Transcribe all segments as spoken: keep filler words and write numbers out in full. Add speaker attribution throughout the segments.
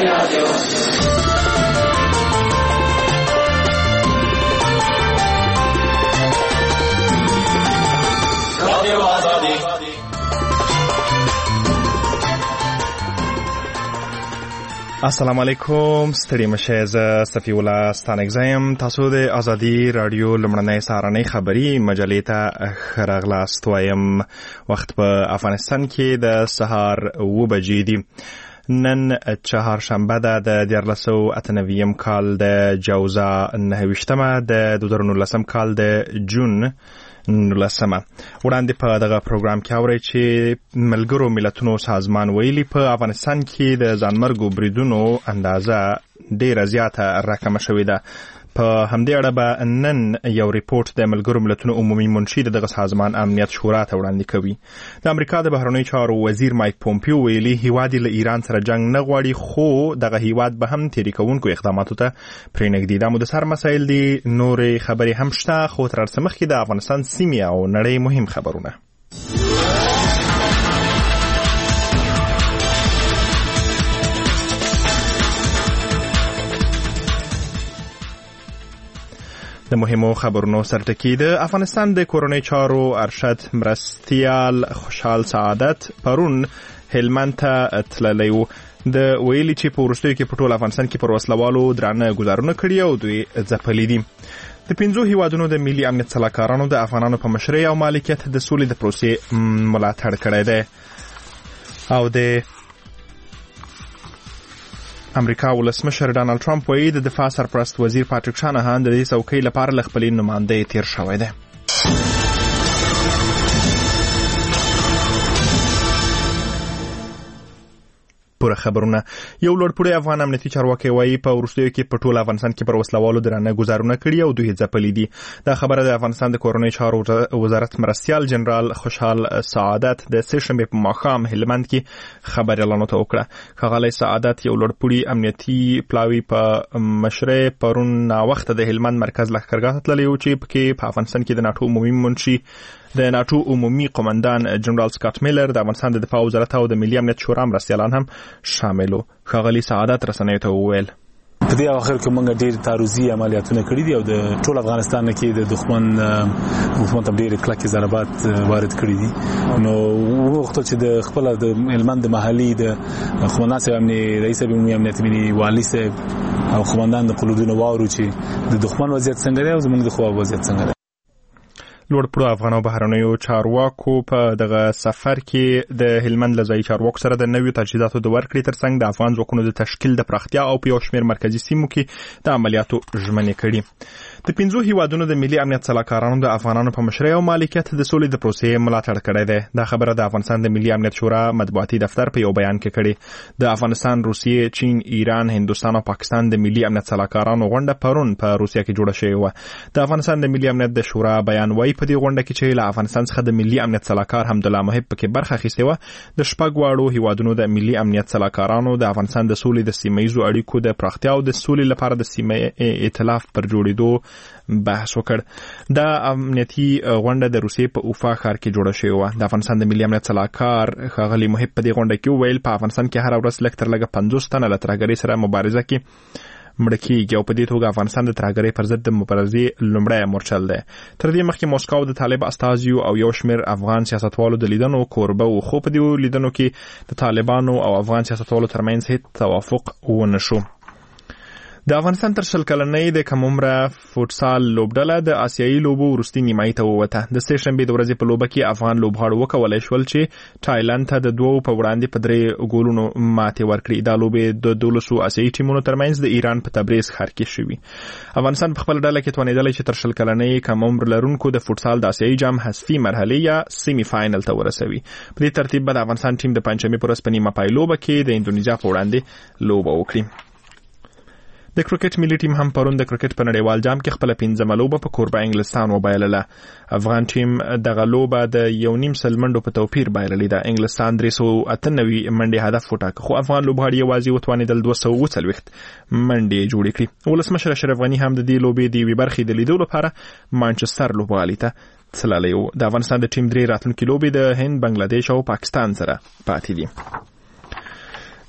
Speaker 1: رادیو. رادیو آزادی.
Speaker 2: السلام علیکم، ستړي مشه. زه صفی الله ستانکزایم. تاسو د ازادي رادیو لمړنۍ سهارنۍ خبری مجلې ته ښه راغلاست وایم. وخت په افغانستان کې د سهار اوه بجې دي. نن چهارشنبه ده د دیارلس سوه اته نوي کال د جوزا نهه ویشتمه د دوه زره نولسم کال د جون نولسمه. وړاندې په دغه پروګرام کې اورئ چې ملګرو ملتونو سازمان ویلي په افغانستان کې د ځانمرګو بریدونو اندازه ډیره زیاته راکمه شوې ده. په همدې اړه به نن یو ریپورت د ملګرو ملتونو عمومي منشي د دغه سازمان امنیت شورا ته وړاندې کوي. د امریکا د بهرنیو چارو وزیر مایک پومپیو ویلي هیواد یې له ایران سره جنگ نه غواړي، خو دغه هیواد به هم تېري کوونکو اقداماتو ته پرېنږدي. دا مو د سر مسایل دي. نورې خبرې هم شته، خو تر هر څه مخکې د افغانستان سیمې او نړۍ مهم خبرونه. د مهمو خبرونو سرټکی. د افغانستان د کورنۍ چارو ارشد مرستیال خوشحال سعادت پرون هلمند ته تللی و. د ویلي چې په وروستیو کې په ټول افغانستان کې پر وسلوالو درانه ګزارونه کړي او دوی ځپلي دي. د پنځو هیوادونو د ملي امنیت سلاکارانو د افغانانو په مشرۍ او مالکیت د سولې د پروسې ملاتړ کړی دی. او د امریکا ولسمشر ډانلډ ټرمپ وایي د دفاع سرپرست وزیر پاټریک شانهان د دې څوکۍ لپاره له خپلې نمایندګۍ تیر شوی دی. پوره خبرونه. یو لوړپوړی افغان امنیتي چارواکي وایي په وروستیو کې په ټول افغانستان کې پر وسلوالو درانه ګزارونه کړي او دوی ځپلي دي. دا خبره د افغانستان د کورنۍ چارو وزارت مرستیال جنرال خوشحال سعادت د سه شنبې په ماښام هلمند کې خبريالانو ته وکړه. ښاغلی سعادت یو لوړپوړي امنیتي پلاوي په مشرۍ پرون ناوخته د هلمند مرکز لښکرګاه ته تللی و چې پکې په افغانستان کې د ناټو عمومي منشي د ناټو عمومي قومندان جنرال سکاټ میلر، د افغانستان د دفاع وزارت او د ملي امنیت شورا مرستیالان هم شامل وو. ښاغلي سعادت رسنیو ته وویل
Speaker 3: په دې اخر کې موږ ډېر تعرضي عملیاتونه کړي دي او د ټول افغانستان کې د دښمن حکومت هم ډېر کلک ضربات وارد کړي دي. نو وخت چې د خپل د هلمند محلي د قومندان صاحب امنیتي رئیس امنیت ملي والي صاحب او قومندان د قلودونو واورو چې د دښمن وضعیت څنګه دی او زموږ د خو وضعیت څنګه دی.
Speaker 2: لوړپوړو افغان او بهرنیو چارواکو په دغه سفر کې د هلمند له ځایي چارواکو سره د نویو تجهیزاتو د ورکړې ترڅنګ د افغان ځواکونو د تشکیل د پراختیا او په یو شمېر مرکزي سیمو کې د عملیاتو ژمنې کړي. د پنځو هیوادونو د ملي امنیت سلاکارانو د افغانانو په مشرۍ او مالکیت د سولې د پروسې ملاتړ کړی دی. دا خبره د افغانستان د ملي امنیت شورا مطبوعاتي دفتر په یو بیان کې کړې. د افغانستان، روسیې، چین، ایران، هندوستان او پاکستان د ملي امنیت سلاکارانو غونډه پرون په روسیه کې جوړه شوې وه. د افغانستان د ملي امنیت د شورا بیان وایي په دې غونډه کې چې له افغانستان څخه د ملي امنیت سلاکار حمدالله محب پکې برخه اخیستې وه. د شپږ واړو هیوادونو د ملي امنیت سلاکارانو د افغانستان د سولې د سیمه‌ییزو اړیکو د پراختیا او د سولې لپاره د سیمه ائتلاف پر جوړېدو بحث وکړ. دا امنیتي غونډه د روسیې په اوفا ښار کې جوړه شوې وه. د افغانستان د ملي امنیت سلاکار ښاغلي محب په دې غونډه کې وویل په افغانستان کې هره ورځ لږ تر لږه پنځوس تنه له ترهګرۍ سره مبارزه کې مړه کېږي او په دې توګه افغانستان د ترهګرۍ پر ضد د مبارزې لومړی مورچل دی. تر دې مخکې موسکو د طالب استازیو او یو شمېر افغان سیاستوالو د لیدنو کوربه و، خو په دې لیدنو کې د طالبانو او افغان سیاستوالو ترمنځ هیڅ توافق ونه شو. د افغانستان تر شل کلنۍ د کم عمره فوټسال لوبډله د آسیایي لوبو وروستي نیمایي ته ووته. د سه شنبې د ورځې په لوبه کې افغان لوبغاړو وکولی شول چې تایلند ته د دوو په وړاندې په درې ګولونو ماتې ورکړي. دا لوبې د دولسو آسیایي ټیمونو ترمنځ د ایران په تبریز ښار کې شوي. افغانستان په خپله ډله کې توانېدلی چې تر شل کلنۍ کم عمر لرونکو د فوټسال د آسیایي جام حذفي مرحلې یا سیمي فاینل ته ورسوي. په دې ترتیب به د افغانستان ټیم د پنجشنبې په ورځ په نیمه پای لوبه کې د اندونیزیا په وړاندې لوبه وکړي. د کرکټ ملي ټیم هم پرون د کرکټ په نړیوال جام کې خپل پنځمه لوبه په کوربه انګلستان وبایلله. افغان ټیم دغه لوبه د یو نیم سل منډو په توپیر بایللې ده. انګلستان درې سوه اته نوي منډې هدف وټاکه، خو افغان لوبغاړي یوازې وتوانېدل دوه سوه اووه څلوېښت منډې جوړې کړي. ولسمشر اشرف غني هم د دې لوبې د یوې برخې د لیدو لپاره مانچستر لوبغالي ته تللی و. د افغانستان د ټیم درې راتلونکي لوبې د هند، بنگلادیش او پاکستان سره پاتې دي. د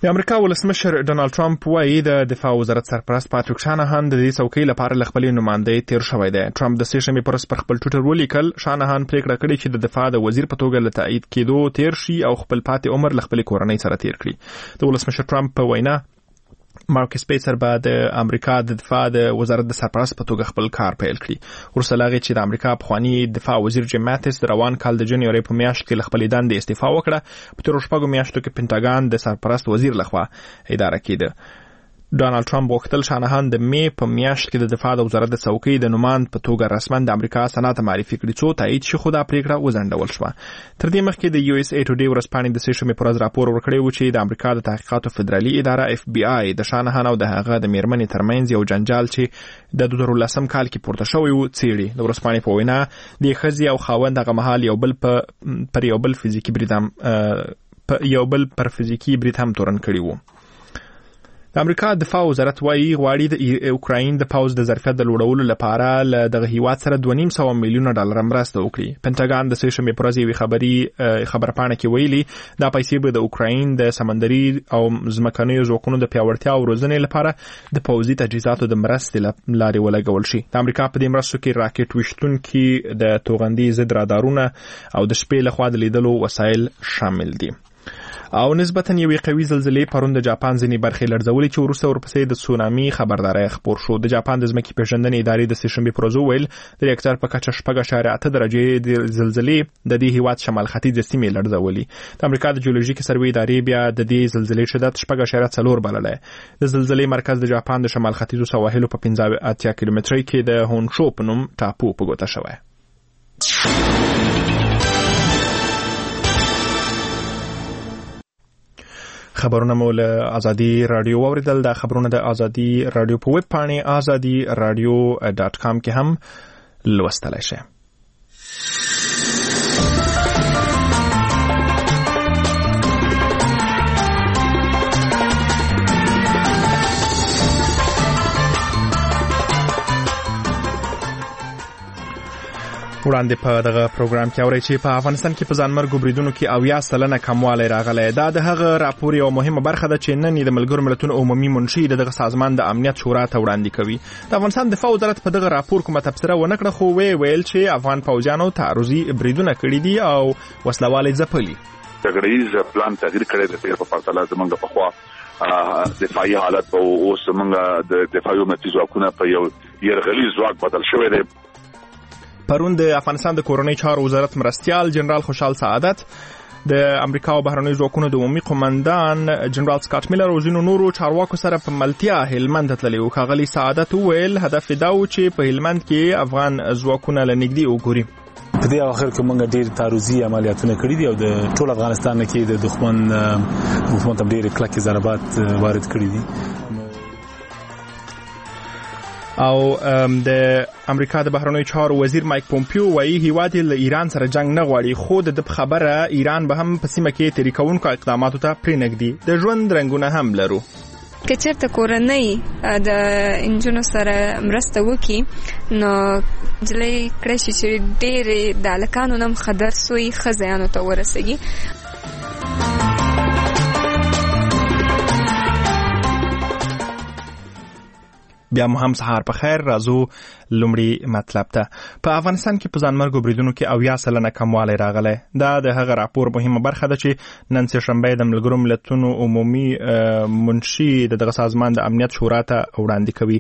Speaker 2: د امریکا ولسمشر ډونالد ټرمپ وايي د دفاع وزارت سرپرست پاتریک شانهان د دې څوکۍ لپاره ل خپل نمائندې تیر شوی دی. ټرمپ د سې شنبې پر ورځ پر خپل ټویټر ولیکل شانهان پریکړه کړې چې د دفاع د وزیر په توګه له تایید کېدو تیر شي او خپل پاتې عمر ل خپل کورنۍ سره تیر کړي. د ولسمشر ټرمپ په وینا مارک سپیسر به د امریکا د دفاع د وزارت د سرپرست په توګه خپل کار پیل کړي. ورسره لاغې چې د امریکا پخوانی دفاع وزیر جیم ماتیس د روان کال د جنوري په میاشت کې خپل دندې استعفا وکړه. په تیر شپږو میاشتو کې پینټاګان د سرپرست وزیر لخوا اداره کېده. ډونالد ټرمپ غوښتل شانهان د می په میاشت کې د دفاع د وزارت د څوکۍ د نوماند په توګه رسما د امریکا سنات معرفي کړي څو تایید شي، خو دا پریکړه وځنډول شوه. تر دې مخکې د یو اس ای ټوډے ورځپاڼې د سې شنبې پر ورځ راپور ورکړی و چې د امریکا د تحقیقاتو فدرالي اداره اف بی آی د شانهان او د هغه د میرمنې ترمنځ یو جنجال چې د دوه زره لسم کال کې پورته شوی و څېړي. د ورځپاڼې په وینا د ښځې او خاوند هغه مهال یو بل په پر یو بل فزیکی برید هم یو بل پر فزیکی برید هم تورن کړی وو. د امریکا دفاع وزارت وايي غواړي د اوکراین د پاوز د ظرفیت د لوړولو لپاره له دغه هیواد سره دوه نیم سوه میلیونه ډالر مرسته وکړي. پینټاګان د سې شنبې پر ورځ یوې خبري خبرپاڼه کې ویلي دا پیسې به د اوکراین د سمندري او ځمکنیو ځواکونو د پیاوړتیا او روزنې لپاره د پوځي تجهیزاتو د مرستې لارې ولګول شي. د امریکا په دې مرستو کې راکټ ویشتونکي، د توغندي ضد رادارونه او د شپې لخوا د لیدلو وسایل شامل دي. او نسبتاً یوې قوي زلزلې پرون د جاپان ځینې برخې لړزولې چې وروسته ورپسې د سونامي خبرداری خپور شو. د جاپان د ځمکې پیژندنې ادارې د سې شنبې پر ورځ وویل د ریکټر په کچه شپږ اعشاریه اته درجې د زلزلې د دې هیواد شمال ختیځ سیمې لړزولې. د امریکا د جیولوژیکي سروې ادارې بیا د دې زلزلې شدت شپږ اعشاریه څلور بللی. د زلزلې مرکز د جاپان د شمال ختیځو سواحلو په پنځه اتیا کیلومترۍ کې د هونشو په نوم ټاپو په ګوته شوی. خبرونه مو له ازادي رادیو اوریدل. د خبرونه د ازادي رادیو په ویب پاڼې ازادي رادیو ډاټ کام کې هم لوستلای شئ. وړاندې په دغه پروګرام کې اورئ چې په افغانستان کې په ځانمرګو بریدونو کې اویا سلنه کموالی راغلی. دا د هغه راپور یو مهمه برخه ده چې نن د ملګرو ملتونو عمومي منشي دغه سازمان د امنیت شورا ته وړاندې کوي. د افغانستان دفاع وزارت په دغه راپور کومه تبصره ونه کړه، خو وی ویل چې افغان پوځیانو تعرضي بریدونه کړي دي او وسلواله ځپلي.
Speaker 1: تغییر پلان تغییر کړی دی په پرتله زمونږ په خوا دفاعي حالت او اوس زمونږ د دفاعي امنیتي ځواکونه په یو یرغلي ځواک بدل شوی دی.
Speaker 2: پرون د افغانستان د کورنۍ چارو وزارت مرستیال جنرال خوشحال سعادت د امریکا او بهرنیو ځواکونو د عمومي قومندان جنرال سکاټ میلر او ځینو نورو چارواکو سره په ملتیا هلمند ته تللی و. ښاغلي سعادت وویل هدف دا و چې په هلمند کې افغان ځواکونه له نږدې وګوري.
Speaker 3: په دې اخر کې موږ ډېر تعرضي عملیاتونه کړي دي او د ټول افغانستان کې د دښمن حکومت هم ډېر کلکې ضربات وارد کړي دي.
Speaker 2: او د امریکا د بهرنیو چارو وزیر مایک پومپیو وایي هیواد له ایران سره جنگ نه غواړي، خو د خبره ایران به هم په سیمه کې تحریک کوونکو اقداماتو ته پرېنږدي. د ژوند رنګونه هم لرو.
Speaker 4: که چېرته کورنۍ د انجونو سره مرسته وکړي نو نجلۍ کړی شي چې ډېرې د هلکانو نه هم ښه درس وي، ښه ځایانو ته ورسېږي.
Speaker 2: بیا مو هم سهار په خیر. راځو لومړی مطلب ته. په افغانستان کې په ځانمرګو بریدونو کې اویا سلنه کموالی راغلی. دا د هغه راپور مهمه برخه ده چې نن سه شنبه د ملګرو ملتونو عمومي منشي د دغه سازمان د امنیت شورا ته وړاندې کوي.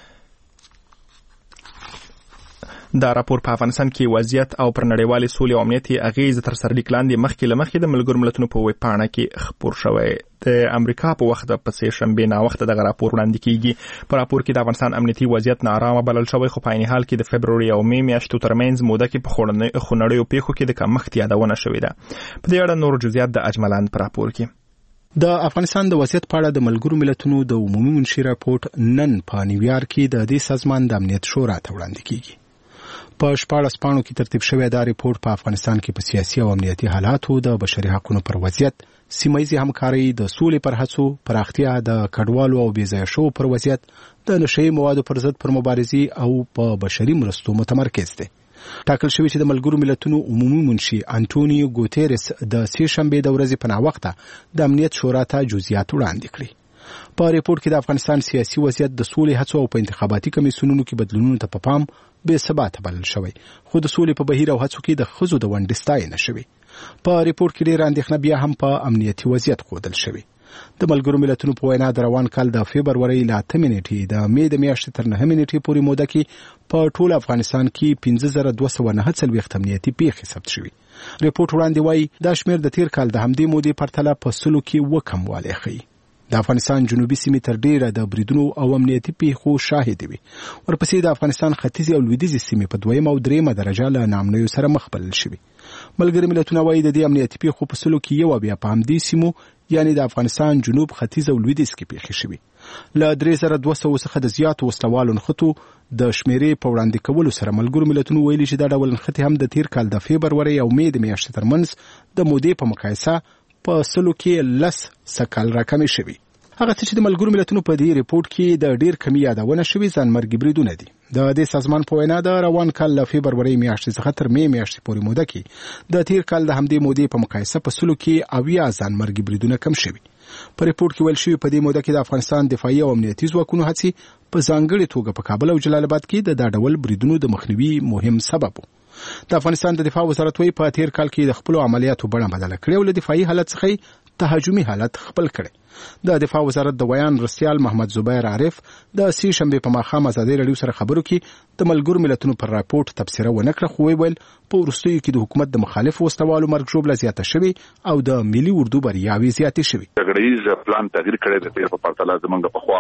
Speaker 2: دا راپور په افغانستان کې وضعیت او پر نړیوالې سولې او امنیت اغیز تر سرلیک لاندې مخکې له مخکې د ملګرو ملتونو په ویب پاڼه کې خپور شوی. د امریکا په وخت په سه شنبه نا وخت دغه راپور وړاندې کیږي. په راپور کې د افغانستان امنیتي وضعیت نارامه بلل شوی، خو په عین حال کې د فبروري او می میاشتو ترمنځ موده کې په خونړیو پیښو کې د کمښت یادونه شوې ده. په دې اړه نور جزئیات د اجملاند په راپور کې.
Speaker 5: د افغانستان د وضعیت په اړه د ملګرو ملتونو د عمومي منشي راپور نن په نیویارک کې د دې سازمان د امنیت شورا ته وړاندې کیږي. په شپاړس پاڼو کې ترتیب شوی دا ریپورت په افغانستان کې په سیاسي او امنیتي حالاتو، د بشري حقوقو پر وضعیت، سیمایي همکاري، د سولې پر هڅو، پراختیا، د کډوالو او بېځایه شوو پر وضعیت، د نشهیي موادو پر ضد پر مبارزې او په بشري مرستو متمرکز دی. ټاکل شوی چې د ملګرو ملتونو عمومي منشي انټونیو ګوتيرس د سې شنبه د ورځې په ناوخته د امنیت شورا ته جزئیات وړاندې کړي. په ریپورت کې د افغانستان سیاسي وضعیت د سولې هڅو او په انتخاباتي کمیسیونونو کې بدلونونو ته په پام بې ثباته بلل شوی، خو د سولې په بهیر او هڅو کې د ښځو د ونډې ستاینه شوې. په ریپورت کې ډېره اندېښنه بیا هم په امنیتي وضعیت ښودل شوې. د ملګرو ملتونو په وینا د روان کال د فبرورۍ له اتمې نیټې د مې د میاشتې تر نهمې نیټې پورې موده کې په ټول افغانستان کې پنځه زره دوه سوه نهه څلوېښت امنیتي پیښې ثبت شوي. ریپورت وړاندې وایي دا شمېر د تیر کال د همدې مودې پرتله په سلو کې اووه کموالی ښیي. د افغانستان جنوبي سیمې تر ډیره د بریدونو او امنیتي پیښو شاهد وي. ورپسې د افغانستان ختیځې او لویدیځې سیمې په دویمه او دریمه درجه له ناامنیو سره مخ بلل شوي. ملګري ملتونه وایي د دې امنیتي پیښو په سلو کې یو بیا په همدې سیمو یعنی د افغانستان جنوب ختیځ او لویدیځ کې پیښې شوي. له درې زره دوه سوه څخه د زیاتو وسلوالو نښتو د شمیرې په وړاندې کولو سره ملګرو ملتونو ویلي چې دا ډول نښتې هم د تیر کال د فبرورۍ او مې د میاشتې ترمنځ د مودې په مقایسه په سلو کې لس سکال راکمې شوي. هغه څه چې د ملګرو ملتونو په دې ریپورت کې د ډیر کمی یادونه شوي ځانمرګي بریدونه دي. د دې سازمان په وینا د روان کال له فبرورۍ میاشتې څخه تر مې میاشتې پورې موده کې د تیر کال د همدې مودې په مقایسه په سلو کې اویا ځانمرګي بریدونه کم شوي. په ریپورت کې ویل شوي په دې موده کې د افغانستان دفاعي او امنیتي ځواکونو هڅې په ځانګړې توګه په کابل او جلال آباد کې د دا ډول بریدونو د مخنیوي مهم سبب و. د افغانستان د دفاع وزارت وایي په تیر کال کې د خپلو عملیاتو بڼه بدله کړې او له دفاعي حالت څخه تهاجمي حالت خپل کړي. د دفاع وزارت د ویان رسیال محمد زبیر عارف د سې شنبه په ماښام ازادي رادیو سره خبرو کې د ملګرو ملتونو پر راپورټ تبصره ونه کړه، خو ویل په وروستیو کې د حکومت د مخالف وسلوالو مرګ ژوبله زیاته شوې او د ملي اردو بریاوې زیاتې شوې.
Speaker 1: جګړیز پلان تغییر کړی د تیر په پرتله زمونږ په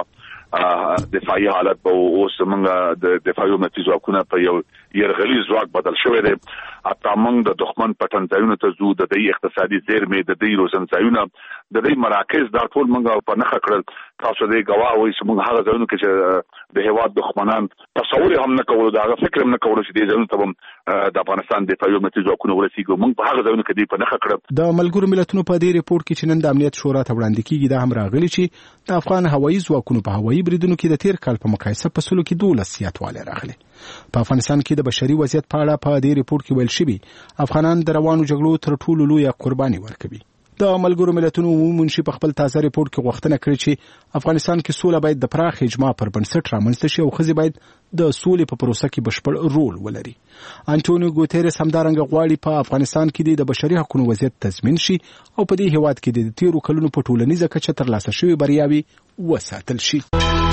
Speaker 1: خوا دفاعي حالت به اوس زمونږ د دفاعي امنیتي ځواکونه په یو یرغلي ځواک بدل شوی دی. حتی موږ د دښمن پټن ځایونو ته ځو، د دوی اقتصادي زیرمې، د دوی روزن ځایونه، د دوی مراکز دا ټول موږ په نښه کړل. تاسو دې ګواه وئ چې موږ هغه ځایونو کې چې د هېواد دښمنان تصور هم نه کولو، د هغه فکر هم نه کولو چې دې ځایونو ته به د افغانستان دفاعي امنیتي ځواکونه ورسېږي، موږ په هغه ځایونو کې دې په نښه کړل.
Speaker 5: د ملګرو ملتونو په دې ریپورت کې چې نن د امنیت شورا ته وړاندې کیږي دا هم راغلي چې د افغان هوایي ځواکونو په هوایي بریدونو کې د تیر کال په مقایسه په سلو کې دولس زیاتوالی راغلی. په افغانستان کې د بشري وضعیت په اړه په دې ریپورت کې ویل شوي افغانان د روانو جګړو تر ټولو لویه قرباني ورکوي. د ملګرو ملتونو عمومي منشي په خپل تازه ریپورت کې غوښتنه کړې چې افغانستان کې سوله باید د پراخ اجماع پر بنسټ رامنځته شي او ښځې باید د سولې په پروسه کې بشپړ رول ولري. انټونیو ګوتيرس همدارنګه غواړي په افغانستان کې د بشري حقوقو وضعیت تضمین شي او په دې هیواد کې د تیرو کلونو په ټولنیزه کچه ترلاسه شوې بریاوې وساتل شي.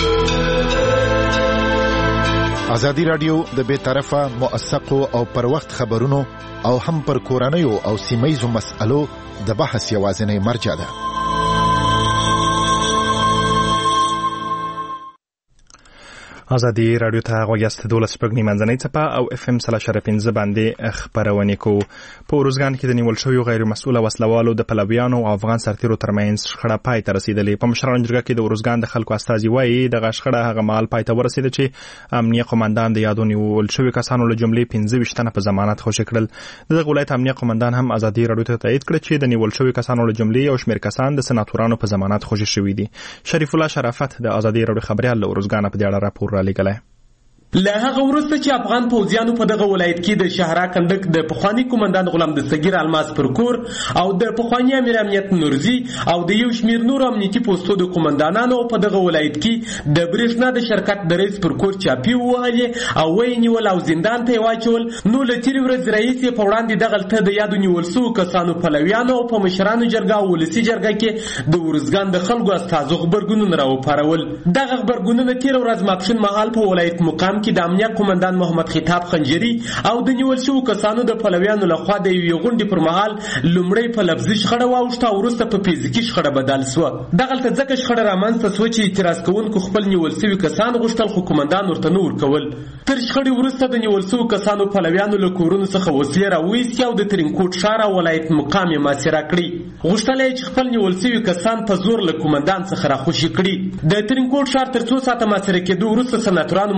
Speaker 6: ازادي رادیو د بې طرفه موثقو او پر وخت خبرونو او هم پر کورنیو او سیمه‌یزو مسألو د بحث یوازینی مرجع ده.
Speaker 2: ازادي رادیو ته غوږیاست دولس شپږ منځنۍ څپه او اف ام سلا شر پنځه باندې خبرونه کوو. په روزګان کې د نیول شویو غیر مسؤله وسلوالو د پلویانو او افغان سرتیرو ترمنځ شخړه پای ته رسیدلې. په مشرانو جرګه کې د روزګان د خلکو استازي وایي د شخړه هغه مهال پای ته ورسېده چې امنیه قومندان د یادو نیول شویو کسانو له جملې پنځه ویشت تنه په ضمانت خوشي کړل. دغه ولایت امنیه قومندان هم ازادي رادیو ته تایید کړ چې د نیول شویو کسانو له جملې یو شمېر کسان د سناتورانو په ضمانت خوشي شوي دي. شریف الله شرافت د ازادي رادیو خبريال له روزګان په دې اړه راپور را لېږلی.
Speaker 7: له هغه وروسته چې افغان پوځیانو په دغه ولایت کې د شهرا کندک د پخوانی کمانډان غلام دستګیر الماس پرکور او د پخوانی امیر امنیت نورزی او د یو شمیر نور امنیتي پوسټو د کمانډانانو په دغه ولایت کې د برېښنا د شرکت د رئیس پرکور چاپی وهلې او وای نیول او زندان ته واچول. نو له تیرې ورځې رئیس په وړاندې دغلته د یادو نیول سو کسانو پلویانو په مشرانو جرګه او ولسی جرګه کې د ورزګان د خلکو استازو خبرګونونه راوپارول. دغه خبرګونونه تیر ورځ ماپښین مهال په ولایت مقام کې د امنیه قومندان محمد خطاب خنجری او د نیول شو کسانو د پلویانو لخوا د یوې غونډې پر مهال لومړی په لفظي شخړه واوښته او وروسته په فزیکي شخړه بدل سوه. دغلته ځکه شخړه رامنځته سوه چې اعتراض کوونکو خپل نیول شوي کسان غوښتل خو قومندان ورته نه ورکول. تر شخړې وروسته د نیول شوو کسانو پلویانو له کورونو څخه وسلې راویستې او د ترینکوټ ښار او ولایت مقام یې محاصره کړي. غوښتل یې چې خپل نیول شوي کسان په زور له قومندان څخه راخوشي کړي. د ترینکوټ ښار تر څو ساعته محاصره کېدو وروسته سناتورانو منځګړیتوب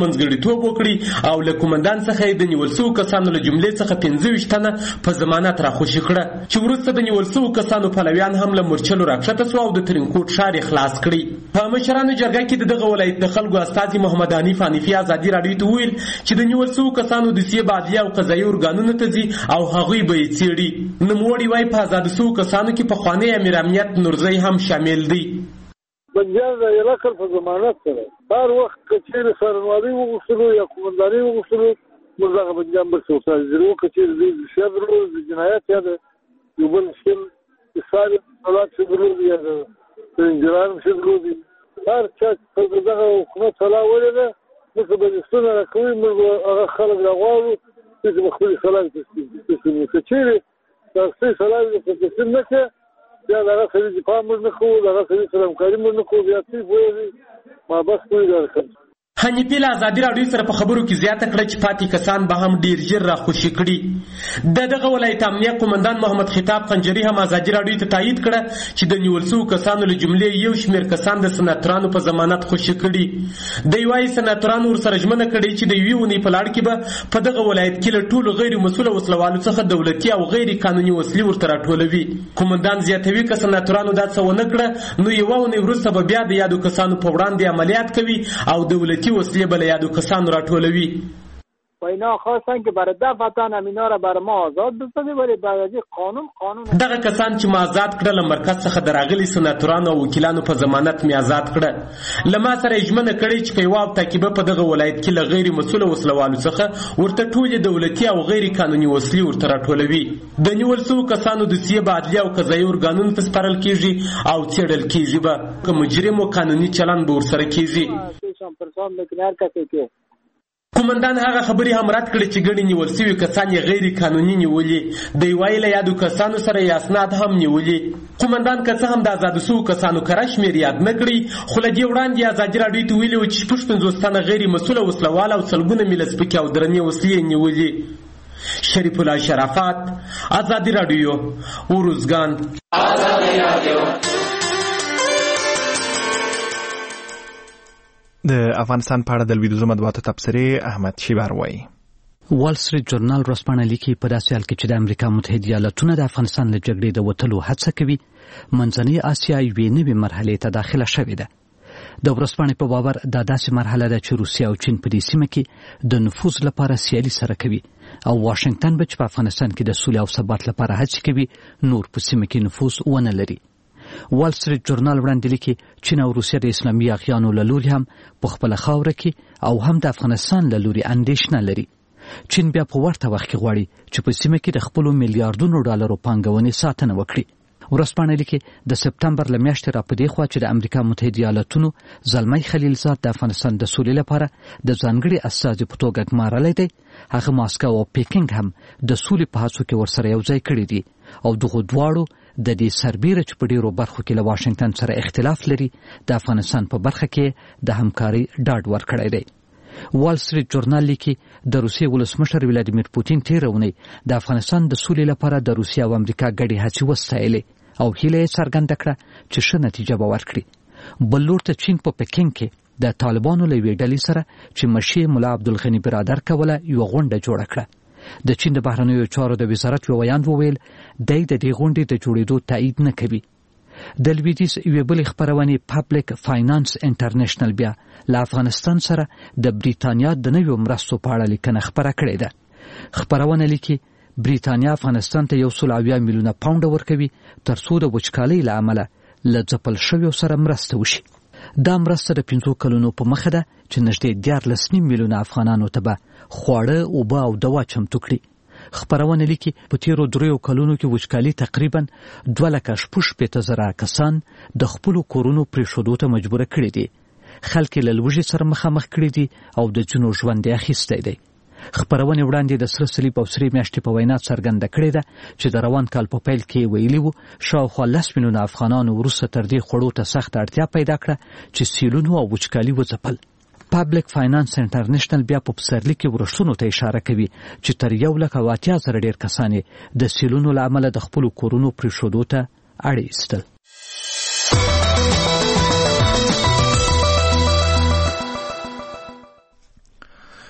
Speaker 7: خوندیتوب وکړي او له قومندان څخه د نیول شوو کسانو له جملې څخه پنځه ویشت تنه په ضمانت راخوشي کړه چې وروسته د نیول شوو کسانو پلویان هم له مورچلو راکښته سوه او د ترینکوټ ښار یې خلاص کړي. په مشرانو جرګه کې د دغه ولایت د خلکو استازي محمد حنیف حنیفي ازادي راډیو ته وویل چې د نیول شوو کسانو دوسیې به عدلیه او قضایي ارګانونو ته ځي او هغوی به یې څېړي. نوموړي وایي په ازادو شوو کسانو کې پخوانی امیر امنیت نورزی هم شامل دی.
Speaker 8: بندیان د یو کال په ضمانت سره هر وخت که چیرې څارنوالي وغوښتلو یا قومنداني وغوښتلو موږ دغه بندیان بل څه وساتو که چیرې د شر درلود د جنایت یا د یو بل شل اصرار حالات څه درلود یا د جرایمو څه درلود هر چا چې دغه حکومت سلا ولیده موږ به لستونه راکوي موږ به هغه خلک راغواړو چې به خپلې سلاوې تسلیم که چیرې د خپلې سلاوې ته تسلیم نه کړې بیا دغه سړي دفاع موږ نه کوو دغه سړي سره همکاري موږ نه کوو بیا څه ویلي ما بس کوي دا
Speaker 7: حنیفي له ازادي راډیو سره په خبرو کې زیاته کړه چې پاتې کسان به هم ډیر ژر راخوشي کړي. د دغه ولایت امنیه قومندان محمد خطاب خنجري هم ازادي راډیو ته تایید کړه چې د نیول شوو کسانو له جملې یو شمېر کسان د سناتورانو په ضمانت خوشي کړي. دی وایي سناتورانو ورسره ژمنه کړې چې د یوې اونۍ په لړ کې به په دغه ولایت کې له ټولو غیر مسؤله وسلوالو څخه دولتي او غیر قانوني وسلې ورته راټولوي. قومندان زیاتوي که سناتورانو دا څه ونه کړه نو یوه اونۍ وروسته به بیا د یادو کسانو په وړاندې عملیات کوي او دولتي وسیله بله یادو کسانو راټولوي.
Speaker 9: و اینا خواستن که برای دفعتن همینا را برای ما آزاد بسازی ولی برای قانون قانون
Speaker 7: دغه کسان چې ما آزاد کړه له مرکز څخه درغلي سناتورانو او وکیلانو په ضمانت می آزاد کړه. لما سره اجمنه کړي چې کیوا او تاکیبه په دغه ولایت کې له غیر مسؤل وسلوالو څخه ورته ټول دولتي او غیر قانوني وسلې ورته راټولوي. د نیول شوو کسانو د سیه عدلیه او قضایي ارګانونو ته سپارل کیږي او څېړل کیږي به که مجرم او قانوني چلند به ورسره کیږي. قومندان هغه خبرې هم رد کړې چې ګڼې نیول شوي کسان یې غیر قانوني نیولي. دی وایي له یادو کسانو سره یې اسناد هم نیولي. قومندان که څه هم د ازادو شوو کسانو کره شمېر یاد نه کړي خو له دې وړاندې ازادي راډیو ته ویلي وو چې شپږ پنځوس تنه غیر مسؤله وسلوال او سلګونه میله سپکې او درنې وسلې یې نیولي. شریف الله شرافت، ازادي راډیو، اوروزګان. ازادي راډیو
Speaker 2: د افغانستان په اړه د لویدیځو مطبوعاتو تبصرې احمد شیبر وایي.
Speaker 10: وال سټریټ جورنال ورځپاڼه لیکي په داسې حال کې چې د امریکا متحده ایالاتونه د افغانستان له جګړې د وتلو هڅه کوي منځنۍ اسیا یوې نوې مرحلې ته داخله شوې ده. د ورځپاڼې په باور دا داسې مرحله ده چې روسیه او چین په دې سیمه کې د نفوذ لپاره سیالي سره کوي او واشنگټن به چې په افغانستان کې د سولې او ثبات لپاره هڅې کوي نور په سیمه کې نفوذ ونه لري. وال سټریټ جورنال وړاندې لیکي چین او روسیه د اسلامي اغیانو له لوري هم په خپله خاوره کې او هم د افغانستان له لوري اندېښنه لري. چین بیا په ورته وخت کې غواړي چې په سیمه کې د خپلو میلیارډونو ډالرو پانګونې ساتنه وکړي. ورځپاڼه لیکي د سپتمبر له میاشتې را په دې خوا چې د امریکا متحده ایالاتونو زلمی خلیلزاد د افغانستان د سولې لپاره د ځانګړي استازي په توګه ګمارلی دی، هغه ماسکو او پیکینګ هم د سولې په هڅو کې ورسره یو ځای کړي دي او دغو دواړو د دې سربیره چې په ډیرو برخو کې له واشنگټن سره اختلاف لري د افغانستان په برخه کې د همکاري ډاډ ورکړی دی. وال سټریټ جورنال لیکي د روسیې ولسمشر ولادیمیر پوتین تېره اونۍ د افغانستان د سولې لپاره د روسیې او امریکا ګډې هڅې وستایلې او هیله یې څرګنده کړه چې ښه نتیجه به ورکړي. بل لور ته چین په پکینګ کې د طالبانو له یوې ډلې سره چې مشیر ملا عبدالغني برادر کوله یوه غونډه جوړه کړه. د چین د بهرنیو چارو د وزارت یو ویاند وویل دی د دې غونډې د جوړېدو تایید نه کوي. د لویدیځ یوې بلې خپرونې پابلیک فاینانس انټرنیشنل بیا له افغانستان سره د بریتانیا د نویو مرستو په اړه لیکنه خپره کړې ده. خپرونه لیکي بریتانیا افغانستان ته یو سل اویا میلیونه پاونډه ورکوي تر څو د وچکالۍ له امله له ځپل شویو سره مرسته وشي. دا مرسته د پنځو کلونو په مخه ده چې نږدې دیارلس نیم میلیونه افغانانو ته به خواړه، اوبه او دوا چمتو کړي. خپرونه لیکي په تیرو دریو کلونو کې وچکالي تقریبا دوه لکه شپږ شپېته زره کسان د خپلو کورونو پرېښودو ته مجبوره کړي دي. خلک یې له لوږې سره مخامخ کړي دي او د ځینو ژوند یې اخیستی دی. خپرونې وړاندې د سره صلیب او سرې میاشتې په وینا څرګنده کړې ده چې د روان کال په پیل کې ویلي وو شاوخوا لس میلیونه افغانانو وروسته تر دې خوړو ته سخته اړتیا پیدا کړه چې سیلونو او وچکالي وځپل. پابلیک فاینانس انټرنیشنل بیا په پسرلي کې ورښتونو ته اشاره کوي چې تر یو لک او اتیا زره ډېر کسان د سیلونو له امله د خپلو کورونو پرېښودو ته اړ ایستل.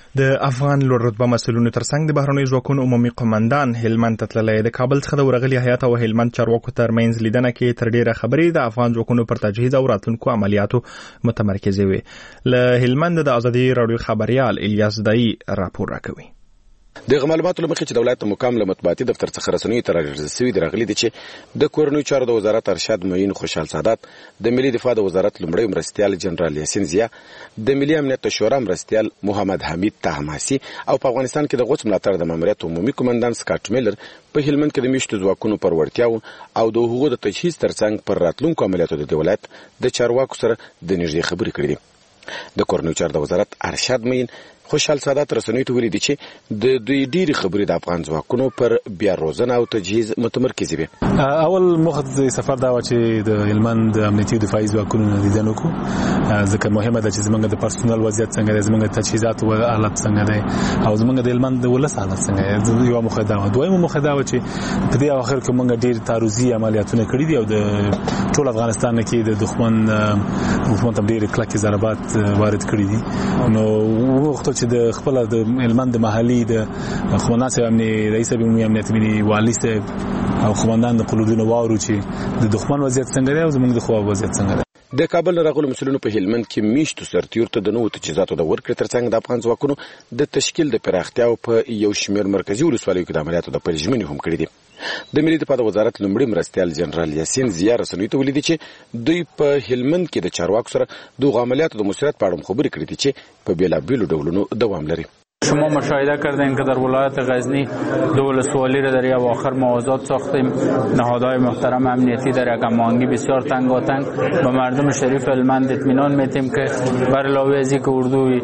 Speaker 2: د افغان لوړ رتبه مسؤلینو ترڅنګ د بهرنیو ځواکونو عمومي قومندان هلمند ته تللی د کابل څخه د ورغلي هیات او هلمند چارواکو ترمنځ لیدنه کې تر ډیره خبرې د افغان ځواکونو پر تجهیز او راتلونکو عملیاتو متمرکزې وې. له هلمند د ازادي راډیو خبريال الیاس دای راپور راکوي.
Speaker 11: د معلوماتو لمخې چې دولت مقام له مطبوعاتي دفتر څخه رسنیو ته راغلي دی راغلي دي چې د کورنیو چارو د وزارت ارشاد معین خوشحال سادات، د ملي دفاع د وزارت لومړی مرستیال جنرال یاسین زیا، د ملي امنیت شورا مرستیال محمد حمید طهماسي او په افغانستان کې د غوڅ ملاتړ د ماموریت عمومي قومندان سکاټ میلر په هلمند کې د میشتو ځواکونو پر وړتیاو او د حقوقو د تجهیز ترڅنګ پر راتلونکو عملیاتو د ولایت د چارواکو سره د نږدې خبرې کړې دي. د کورنیو چارو د وزارت ارشاد معین خوشحال سادات رسنیو ته ویلي دي چې د دوی ډېری خبرې د افغان ځواکونو پر بیا روزنه او تجهیز متمرکزې وي.
Speaker 3: اول موخه د سفر دا و چې د هلمند امنیتي او دفاعي ځواکونو لیدنه وکړو، ځکه مهمه ده چې زموږ د پرسونل وضعیت څنګه دی، زموږ تجهیزات او حالت څنګه دی او زموږ د هلمند د ولس حالت څنګه دی. یو موخه دا و. دویمه موخه دا و چې په دې اخر کې موږ ډېر تعرضي عملیاتونه کړي دي او د ټول افغانستان کې د دښمن حکومت هم ډېر کلک ضربات وارد کړي دي. نو وخت چې د خپل د هلمند محلي د خمنات امني رئیس عمومي امنیت ملي والي صاحب او خمندان د قلودونو واورو چې د دښمن وضعیت څنګه دی او زموږ د خو وضعیت څنګه دی.
Speaker 11: د کابل راغلو مسؤلینو په هلمند کې میشتو سرتیور ته د نوو تجهیزاتو د ورکړې ترڅنګ د افغان ځواکونو د تشکیل د پراختیا او په یو شمېر مرکزي ولسوالیو کې د عملیاتو د پیل ژمنې هم کړې دي. د ملي دفاع د وزارت لومړي مرستیال جنرال یاسین زیا رسنیو ته ویلي دي چې دوی په هلمند کې د چارواکو سره د عملیاتو د مسؤلیت په اړه خبرې کړې دي چې په بیلابیلو ډولونو دوام لري.
Speaker 12: شما مشاهده کردین که در ولایت غزنی دو ولسوالی را در یک آخر ما آزاد ساختیم. نهادهای محترم امنیتی در یک هماهنگی بسیار تنگاتنگ به مردم شریف هلمند اطمینان میتیم که بر علاوه از اینکه اردوی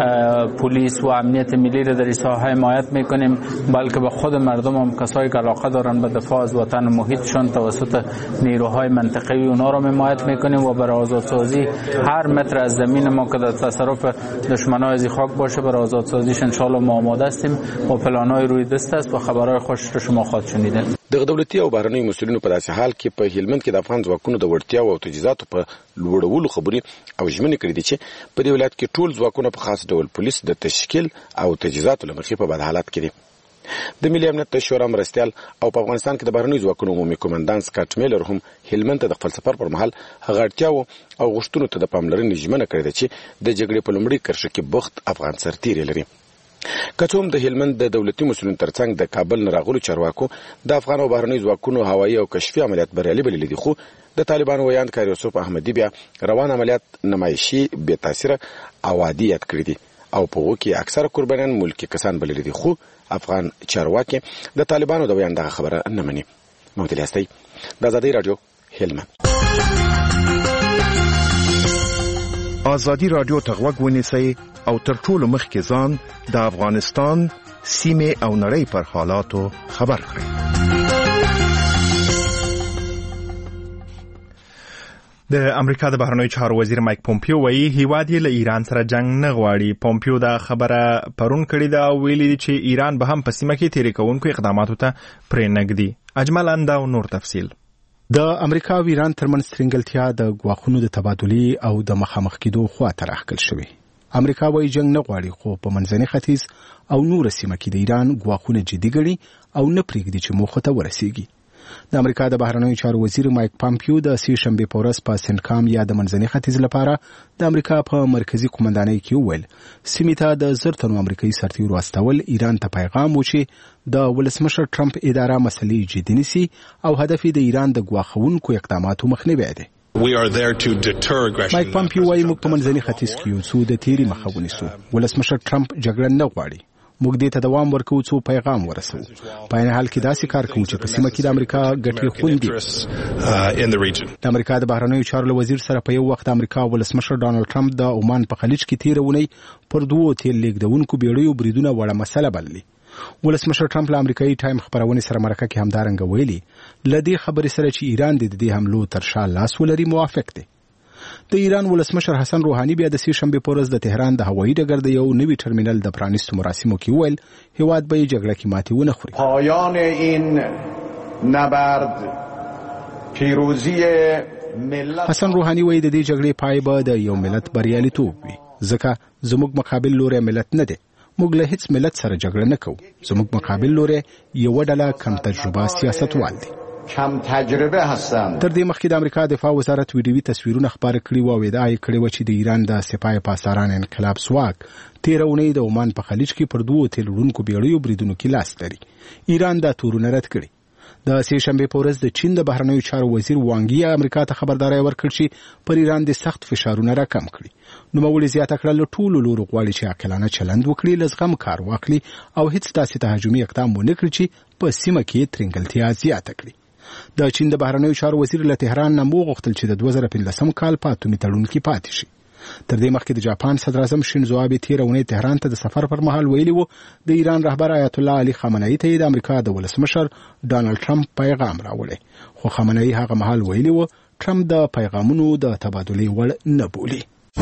Speaker 12: پلیس و امنیت ملی را در ساحه حمایت میکنیم، بلکه به خود مردم هم کسایی که علاقه دارن به دفاع از وطن و محیطشان توسط نیروهای منطقه‌ای اونها را حمایت میکنیم و برای آزادسازی هر متر از زمین ما که در تصرف دشمنای از خاک باشه برای آزادسازیش ان شاء الله ما آماده هستیم و پلان‌های روی دست است و خبرهای خوش رو شما خواهید شنیدین.
Speaker 11: د دولتي او بهرنیو مسؤلینو په داسې حال کې په هلمند کې د افغان ځواکونو د وړتیاو او تجهیزاتو په لوړولو خبرې او ژمنې کړې دي چې په دې ولایت کې ټول ځواکونه په خاص ډول پولیس د تشکیل او تجهیزاتو لمخې په بد حالت کې دي. د ملي امنیت شورا مرستیال او په افغانستان کې د بهرنیو ځواکونو عمومي قومندان سکاټ میلر هم هلمند ته د خپل سفر پر مهال هغه اړتیاو او غوښتنو ته د پاملرنې ژمنه کړې ده چې د جګړې په لومړي کرښه کې بوخت افغان سرتیري لري. کڅوم د هلمند د دولتي مسؤلینو ترڅنګ د کابل نه راغلو چارواکو د افغان او بهرنیو ځواکونو هوایي او کشفي عملیات بریالي بللي دي، خو د طالبانو ویاند کار یوسف احمدي بیا روان عملیات نمایشي بې تاثیره او عادي یاد کړی دي او په هغو کې اکثره قربانیان ملکي کسان بللي دي، خو افغان چارواکي د طالبانو د ویاند دغه خبره نه مني. محمد الیاس د ازادي راډیو هلمند.
Speaker 6: ازادي راډیو ته غوږ ونیسئ او تر ټولو مخکې ځان د افغانستان سیمې او نړۍ پر حالاتو خبر کړئ.
Speaker 2: د امریکا د بهرنیو چارو وزیر مایک پومپیو وایي هیواد یې له ایران سره جنگ نه غواړي. پومپیو دا خبره پرون کړې ده او ویلي دي چې ایران به هم په سیمه کې تېرې کوونکو اقداماتو ته پرې نږدي. اجمل انده او نور تفصیل.
Speaker 5: د امریکا او ایران ترمنځ ترنګلتیا د غواخونو د تبادلې او د مخامخ کېدو خواته راښکل شوې. امریکا وايي جنگ نه غواړي، خو په منځني ختیځ او نور سیمه کې د ایران غواخونه جدي ګڼي او نه پرېږدي چې موخه ته ورسیږي. د امریکا د بهرنیو چارو وزیر مایک پومپیو د سې شنبې په ورځ په سنکام یا د منځني ختیځ لپاره د امریکا په مرکزی قومندانۍ کې وویل سیمې ته د زر تنو امریکایي سرتیرو استول ایران ته پیغام و چې د ولسمشر ټرمپ اداره مسلې جدي نیسي او هدف د ایران د غواخونکو اقداماتو مخنیوی دی. مایک پومپیو وايي موږ په منځني ختیځ کې یو څو د تیری مخه ونیسو. ولسمشر ټرمپ جګړه نه غواړي. موږ دې ته دوام ورکوو څو پیغام ورسوو. په عین حال کې داسې کار کوو چې په سیمه کې د امریکا ګټې خوندي. د امریکا د بهرنیو چارو وزیر سره په یو وخت امریکا ولسمشر ډانلډ ټرمپ د عمان په خلیج کې تیرونی پر دوو تیل لیږدونکو بیړیو بریدونه وړه مسله بللي. ولسمشر ټرمپ له امریکایي ټایم خبرونې سره مرکه کې همدارنګه ویلي له دې خبرې سره چې ایران د دې حملو تر شا لاس ولري موافق دی. د ایران ولسمشر حسن روحاني بیا د سې شنبې په ورځ د تهران د هوایي ډګر د یو نوي ټرمینل د پرانیستو مراسمو کې وویل هیواد به یې جګړه کې ماتې ونه خوري.
Speaker 13: پایان این نبرد پیروزی ملت.
Speaker 5: حسن روحاني وایي د دې جګړې پای به د یو ملت بریالیتوب وي ځکه زموږ مقابل لوری ملت نه دی. موږ له هیڅ ملت سره جګړه نه کوو. زموږ مقابل لوري یو ډله کم تجربه سیاستوال دي.
Speaker 13: کم تجربه هستند.
Speaker 5: تر دې مخکې د امریکا دفاع وزارت ویډیوي تصویرونه خبر کړي و او ادعا یې کړې و چې د ایران د سپاه پاسداران انقلاب ځواک تیر اونۍ د عمان په خلیج کې پر دوو تیل وړونکو بیړیو بریدونو کې لاس لري. ایران دا تورونه رد کړي. د سې شنبې په ورځ د چین د بهرنیو چارو وزیر وانګ یي امریکا ته خبرداري ورکړه چې پر ایران د سخت فشارونه راکم کړي. نوموړي زیاته کړه له ټولو لورو غواړي چې عاقلانه چلند وکړي، له زغم کار واخلي او هیڅ داسې تهاجمي اقدام ونه کړي چې په سیمه کې ترنګلتیا زیاته کړي. د چین د بهرنیو چارو وزیر له تهران نه وغوښتل چې د دوه زره پنځلسم کال په اتمي تړون کې پاتې شي. تر دې مخکې د جاپان صدر اعظم شینزو آبه تیر اونۍ تهران ته د سفر پر مهال ویلي وو د ایران رهبر آیت الله علي خامنه‌ای ته د امریکا د ولسمشر ډانلډ ټرمپ پیغام راوړی، خو خامنه‌ای هغه مهال ویلي وو ټرمپ د پیغامونو د تبادلې وړ نه بولي.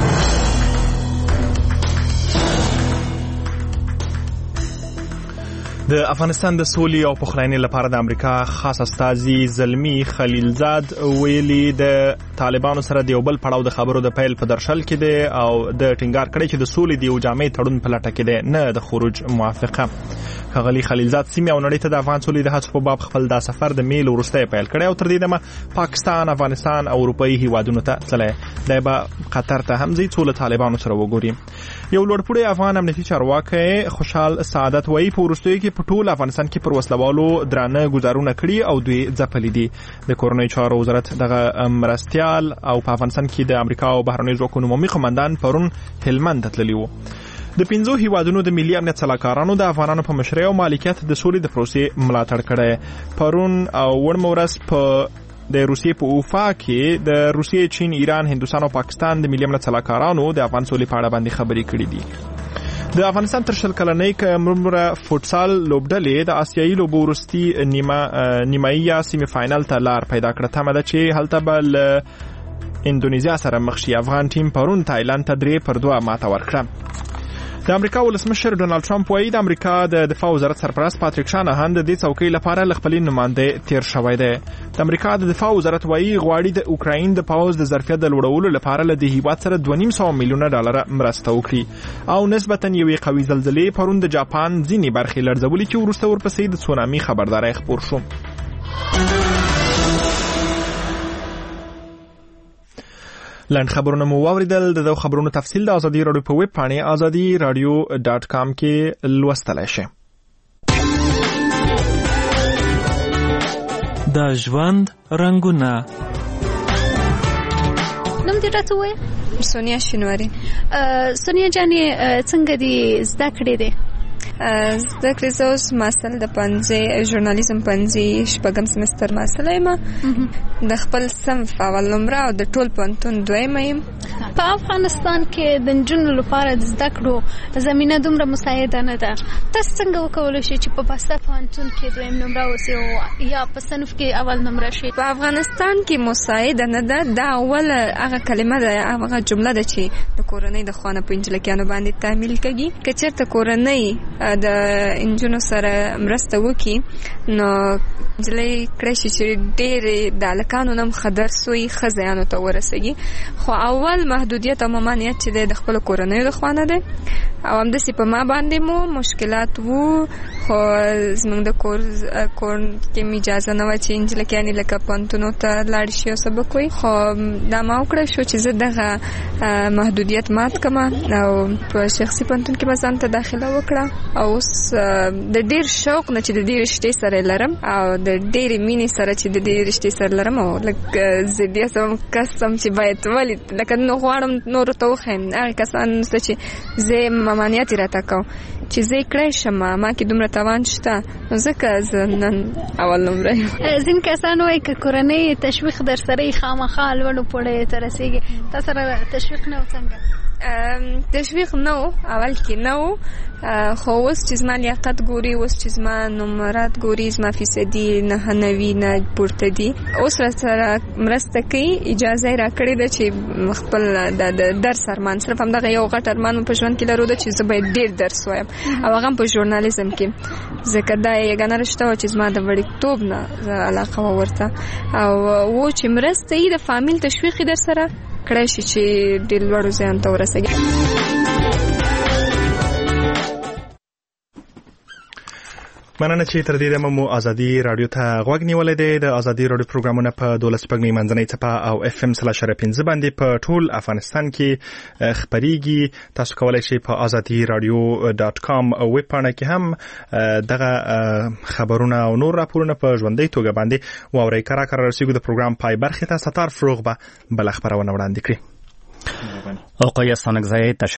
Speaker 2: د افغانستان د سولې او پخلاینې لپاره د امریکا خاص استازي زلمی خلیلزاد ویلي د طالبانو سره د یو بل پړاو د خبرو د پیل په درشل کې دی او د ټینګار کړی چې د سولې د یو جامع تړون په لټه کې دی، نه د خروج موافقه. ښاغلي خلیلزاد سیمه او نړۍ ته د افغان سولې د هڅو په باب خپل دا سفر د میل وروسته پیل کړی او تر دې دمه پاکستان، افغانستان او اروپایي هیوادونو ته تللی دی. به قطر ته هم ځي څو له طالبانو سره وګوري. یو لوړپوړی افغان امنیتي چارواکی خوشحال سعادت وایي په وروستیو کې په ټول افغانستان کې پر وسلوالو درانه ګزارونه کړي او دوی ځپلي دي. د کورنۍ چارو وزارت دغه مرستیال او په افغانستان کې د امریکا او بهرنیو ځواکونو عمومي قومندان پرون هلمند ته تللي وو. د پنځو هیوادونو د ملي امنیت سلاکارانو د افغانانو په مشرۍ او مالکیت د سولې د پروسې ملاتړ کړی. پرون او وړمه ورځ په د روسیې په اوفا کې د روسیې، چین، ایران، هندوستان او پاکستان د ملي امنیت سلاکارانو د افغان سولې په اړه باندې خبرې کړې دي. د افغانستان تر شل کلنۍ کمرمره فوټسال لوبډلې د آسیایي لوبو وروستي نیمه نیمایي سیمه فاینل ته لار پیدا کړه. تمه ده چې هلته به له اندونیزیا سره مخ شي. افغان ټیم پرون تایلند ته درې پر دوه ماته ورکړه. د امریکا ولسمشر ډونالد ټرمپ وایي د امریکا د دفاع وزارت سرپرست پاتریک شانهان د دې څوکۍ لپاره له خپلې نماینده تیر شوی دی. د امریکا د دفاع وزارت وایي غواړي د اوکراین د پوځ د ظرفیت د لوړولو لپاره له دې هیواد سره دوه نیم سوه میلیونه ډالر مرسته وکړي او نسبتا یوې قوي زلزلې پرون د جاپان ځینې برخې لړزولې چې وروسته ورپسې د تسونامي خبرداری خپور شو. لاند خبرونه مو واوریدل. د دغه خبرونو تفصیل د ازادي رادیو په ویب پاڼې ازادي رادیو ډاټ کام کې لوستلای شئ.
Speaker 14: د ژوند رنگونه.
Speaker 15: نوم دې راته ووایه.
Speaker 4: سونیا شینواری.
Speaker 15: سونیا جانې څنګه دې زده کړې دي؟
Speaker 4: زده کړې زه اوس محصل د پنځه ژورنالیزم پنځه شپږم سمستر محصل یم. د خپل صنف اول نمره او د ټول پوهنتون دویمه یم.
Speaker 15: په افغانستان کې د نجونو لپاره د زده کړو زمینه دومره مساعده نه ده. تاسو څنګه وکولی شئ چې په باسته پوهنتون کې دویم نمره اوسئ او یا په صنف کې اول نمره شئ؟
Speaker 4: په افغانستان کې مساعده نه ده. دا اول هغه کلمه ده، هغه جمله ده چې د کورنۍ د خوا نه په نجلکیانو باندې تعمیل کېږي. که چېرته کورنۍ د انجونو سره مرسته وکړي نو نجلۍ کړی شي چې ډېرې د هلکانو نه هم ښه درس وي، ښه ځایانو ته ورسېږي. خو اول محدودیت او ممانعت چې دی د خپلو کورنیو د خوا نه دی او همداسې په ما باندې مو مشکلات وو. خو زموږ د کور کور کې مې اجازه نه وه چې نجلکیانې لکه پوهنتونو ته لاړې شي او سبق وایي. خو دا ما وکړی شو چې زه دغه محدودیت مات کړم او په شخصي پوهنتون کې به ځان ته داخله وکړه. او اوس د ډېر شوق نه چې د دې رشتې سره لرم او د ډېرې مینې سره چې د دې رشتې سره لرم او لکه زه داسې هم کس یم چې باید ولې لکه نو غواړم نورو ته وښیم هغې کسان نشته چې زه ممانعت یې راته کوم چې زه یې کړی شم، ما کې دومره توان شته نو ځکه زه نن اول نمره یم.
Speaker 15: ځینې کسان وایي که کورنۍ تشویق در سره یې خامخا لوړو پوړیو ته رسېږي. تا سره تشویق نه و څنګه؟
Speaker 4: تشویق نه و، اول کې نه و، خو اوس چې زما لیاقت ګوري، اوس چې زما نمرات ګوري، زما فیصدي نه نوي نه پورته دي، اوس را سره مرسته کوي. اجازه یې راکړې ده چې خپل د درس ارمان، صرف همدغه یو غټ ارمان په ژوند کې لرو ده چې زه باید ډېر درس وایم او هغه هم په ژورنالیزم کې، ځکه دا یګانه رشته وه چې زما د وړکتوب نه علاقه وه ورته او و چې مرسته یې د فامیل تشویق یې در سره کړی شي چې ډېر لوړو ځایونو ته ورسېږي.
Speaker 2: مننه چې تر دې دمه مو ازادي رادیو ته غوږ نیولې دی. د ازادي رادیو پروګرامونه په دولس پګنی منځنۍ څپه او اف ام سلاش پنځه باندې په ټول افغانستان کې خبريږي. تاسو کولای شئ په ازادي رادیو ډاټ کام او ویب پاڼه کې هم دغه خبرونه او نور راپورونه په ژوندۍ توګه باندې واورئ. کارا کار رسیدو د پروګرام پای برخه ته ستار فروغ به بل خبرونه وړاندې کړي.
Speaker 16: اوقای سانگزای